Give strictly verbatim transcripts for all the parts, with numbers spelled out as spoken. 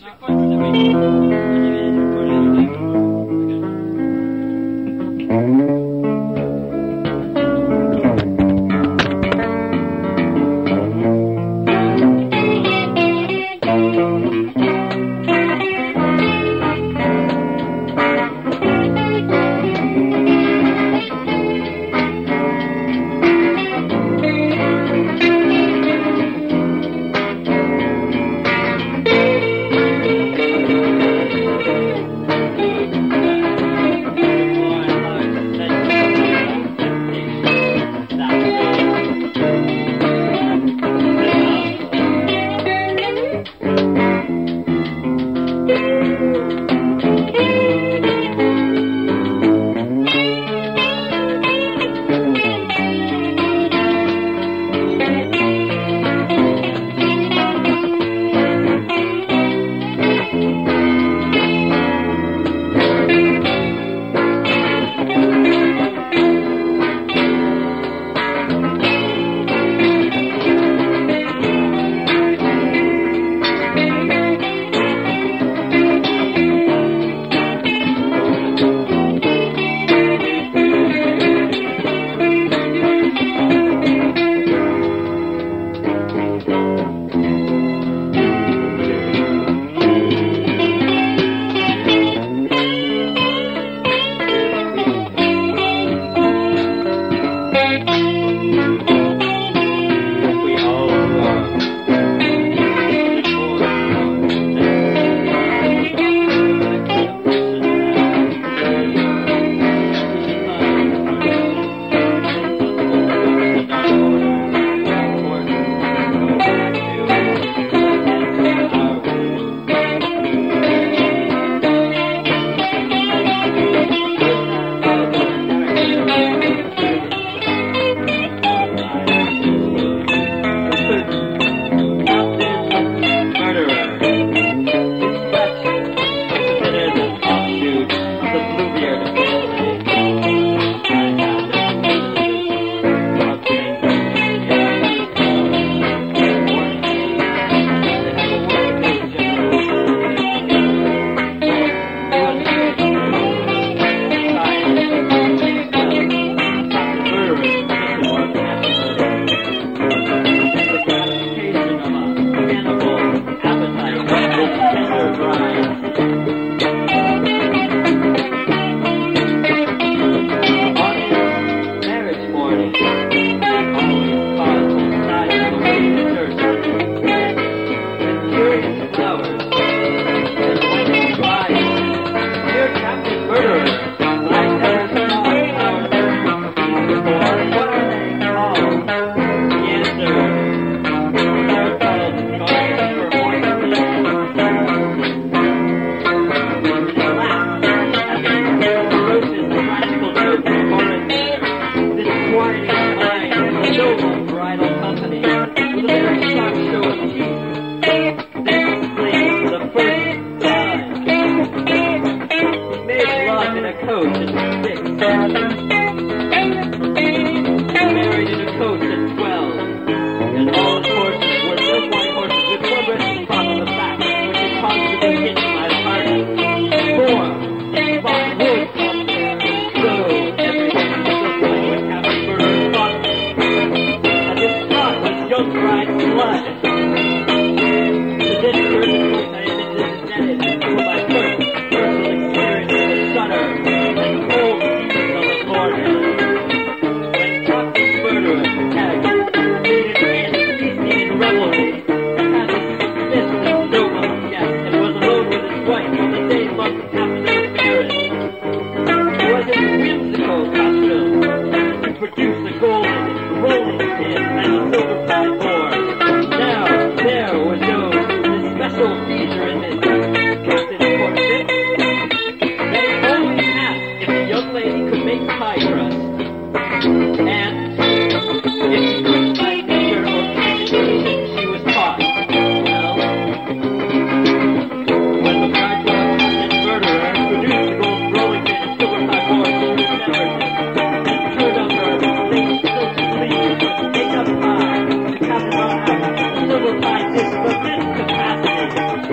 As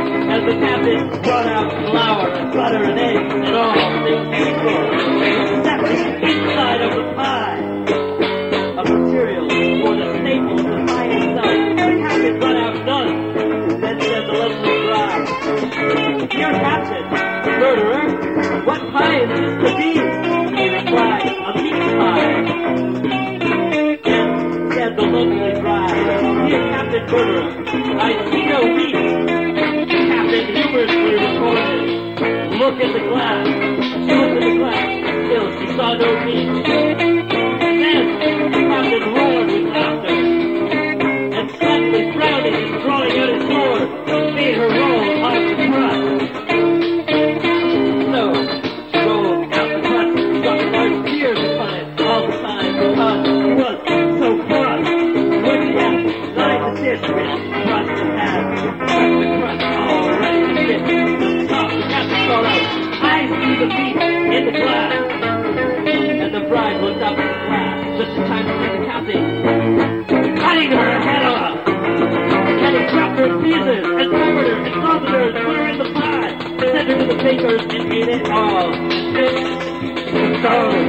And the captain brought out flour and butter and eggs and all things equal, except the inside of the pie. A material for the staples of the pie itself. The captain brought out none. Then said the lovely bride, "Dear captain, murderer, what pie is this to be?" He replied, "A meat pie." And said the lovely bride, "Dear captain, murderer, I see no meat." Captain humorously reported, "Look at the glass." She looked at the glass, still she saw no meat. Then the captain roared with laughter, and suddenly frowning and drawing out his sword, made her roll out the crust. So, she rolled out the crust, dropping large tears upon it all the time because it was so crust. When she had lined the dish with crust and had pressed the crust all ready to fit to the top, the captain called out, "I see the meat in the glass." And the bride looked up at the glass, just in time to see the captain cutting her head off. And he chopped her in pieces, and covered her, and salted her, and put her in the pie, and sent her to the bakers, and ate it all. So,